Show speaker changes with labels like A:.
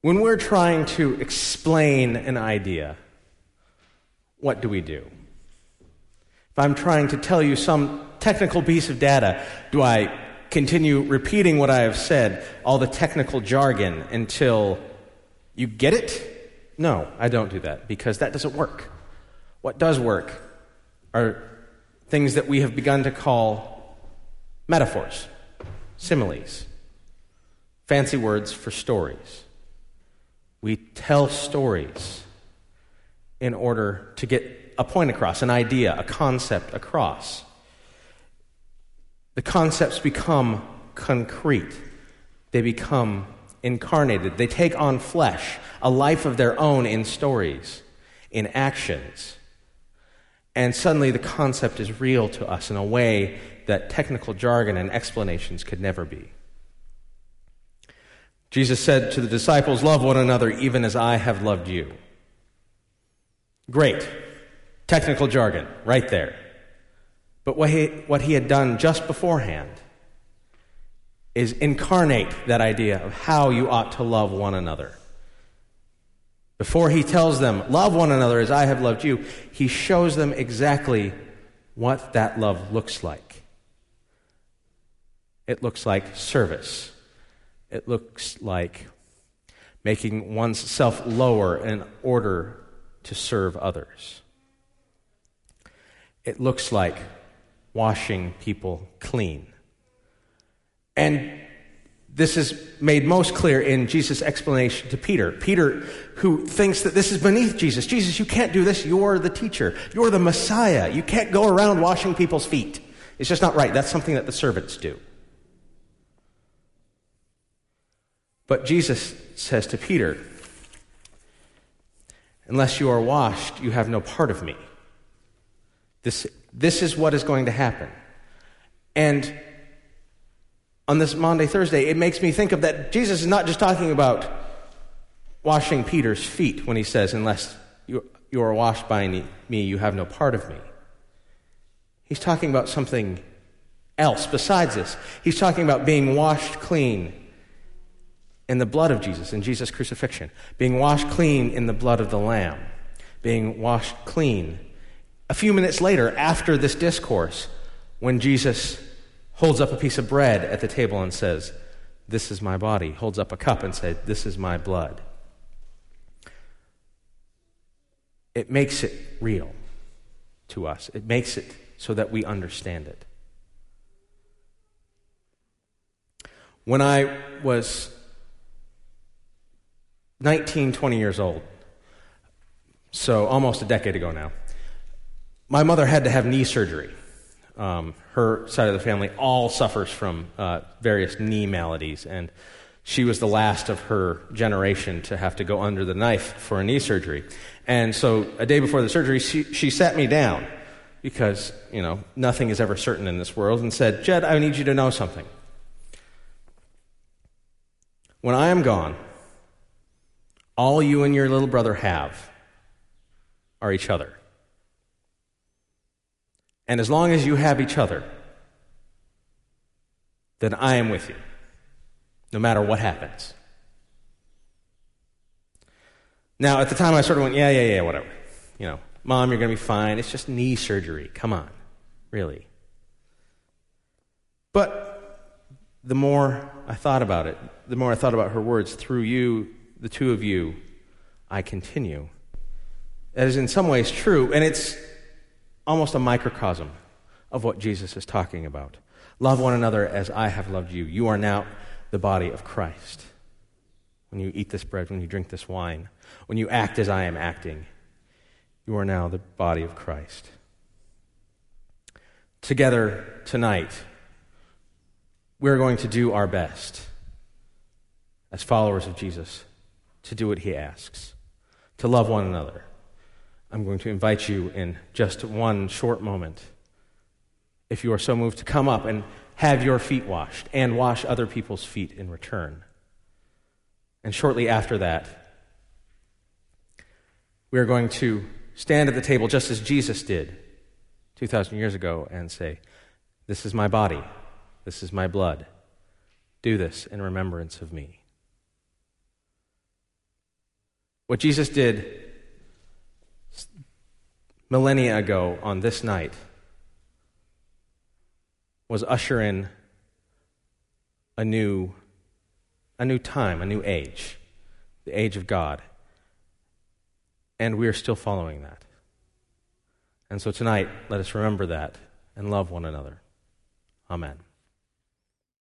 A: When we're trying to explain an idea, what do we do? If I'm trying to tell you some technical piece of data, do I continue repeating what I have said, all the technical jargon, until you get it? No, I don't do that, because that doesn't work. What does work are things that we have begun to call metaphors, similes, fancy words for stories. We tell stories in order to get a point across, an idea, a concept across. The concepts become concrete. They become incarnated. They take on flesh, a life of their own in stories, in actions. And suddenly the concept is real to us in a way that technical jargon and explanations could never be. Jesus said to the disciples, "Love one another even as I have loved you." Great. Technical jargon, right there. But what he had done just beforehand is incarnate that idea of how you ought to love one another. Before he tells them, "Love one another as I have loved you," he shows them exactly what that love looks like. It looks like service. It looks like making oneself lower in order to serve others. It looks like washing people clean. And this is made most clear in Jesus' explanation to Peter. Peter, who thinks that this is beneath Jesus. Jesus, you can't do this. You're the teacher. You're the Messiah. You can't go around washing people's feet. It's just not right. That's something that the servants do. But Jesus says to Peter, "Unless you are washed, you have no part of me." This is what is going to happen. And on this Maundy, Thursday, it makes me think of that Jesus is not just talking about washing Peter's feet when he says, "Unless you are washed by me, you have no part of me." He's talking about something else besides this. He's talking about being washed clean in the blood of Jesus, in Jesus' crucifixion, being washed clean in the blood of the Lamb, being washed clean a few minutes later after this discourse, when Jesus holds up a piece of bread at the table and says, "This is my body," holds up a cup and says, "This is my blood." It makes it real to us. It makes it so that we understand it. When I was 19, 20 years old, so almost a decade ago now, my mother had to have knee surgery. Her side of the family all suffers from various knee maladies, and she was the last of her generation to have to go under the knife for a knee surgery. And so a day before the surgery, she sat me down, because, nothing is ever certain in this world, and said, "Jed, I need you to know something. When I am gone, all you and your little brother have are each other. And as long as you have each other, then I am with you, no matter what happens." Now, at the time, I sort of went, yeah, whatever. Mom, you're going to be fine. It's just knee surgery. Come on, really. But the more I thought about it, the more I thought about her words, "Through you, the two of you, I continue." That is in some ways true, and it's almost a microcosm of what Jesus is talking about. Love one another as I have loved you. You are now the body of Christ. When you eat this bread, when you drink this wine, when you act as I am acting, you are now the body of Christ. Together tonight, we're going to do our best as followers of Jesus to do what he asks, to love one another. I'm going to invite you in just one short moment, if you are so moved, to come up and have your feet washed and wash other people's feet in return. And shortly after that, we are going to stand at the table just as Jesus did 2,000 years ago and say, "This is my body, this is my blood. Do this in remembrance of me." What Jesus did millennia ago on this night was usher in a new time, a new age, the age of God. And we are still following that. And so tonight, let us remember that and love one another. Amen.